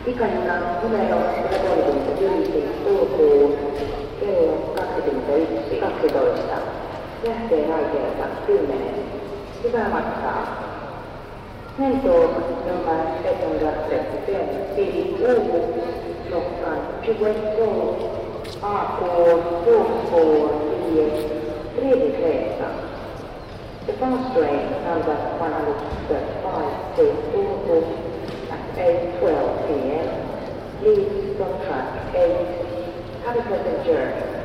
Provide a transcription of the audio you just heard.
Pikajunan numero 135 kulkuu kello 21.12. Lähtee raiteelta 10. Hyvää matkaa. Snälltåg nummer 135 till Åbo klockan 21.12 AK tågspår i tredje resa. The fast train number 135 to Åbo at 8:12 p.m. leaves from track 8. Have a pleasant journey.